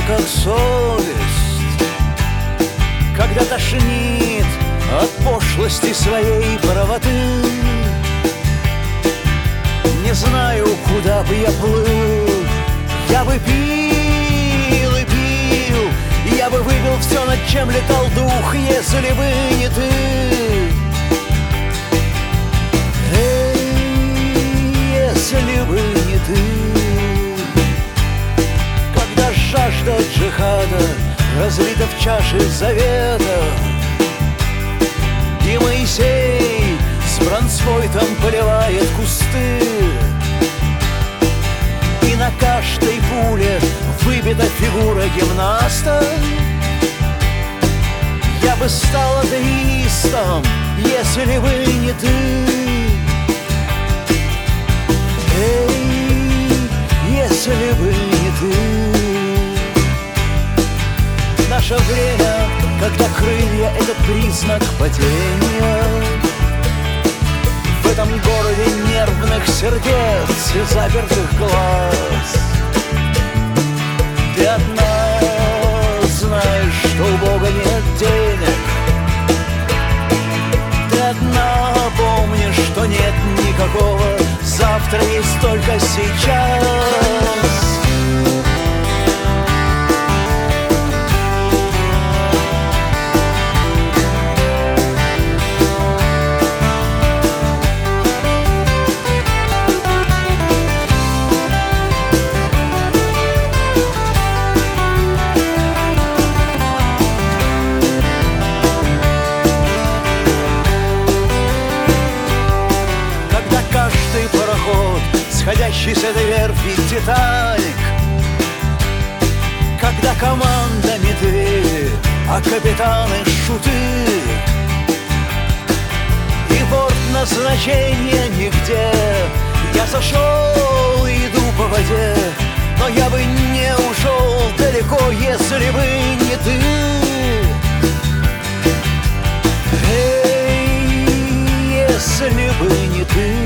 как совесть, когда тошнит от пошлости своей правоты. Не знаю, куда бы я плыл, я бы пил и пил, я бы выпил все, над чем летал дух, если бы не ты. Если бы не ты. Когда жажда джихада разлита в чаше завета, и Моисей с бронспойтом поливает кусты, и на каждой пуле выбита фигура гимнаста, я бы стал атеистом, если бы не ты. Эй, если бы не ты. Наше время, когда крылья — это признак падения, в этом городе нервных сердец и запертых глаз. Ты одна знаешь, что у Бога нет денег, ты одна помнишь, что нет никакого завтра, есть только сейчас. Сходящий с этой верфи Титаник, когда команда медведи, а капитаны шуты, и борт назначения нигде. Я сошел и иду по воде, но я бы не ушел далеко, если бы не ты. Эй, если бы не ты.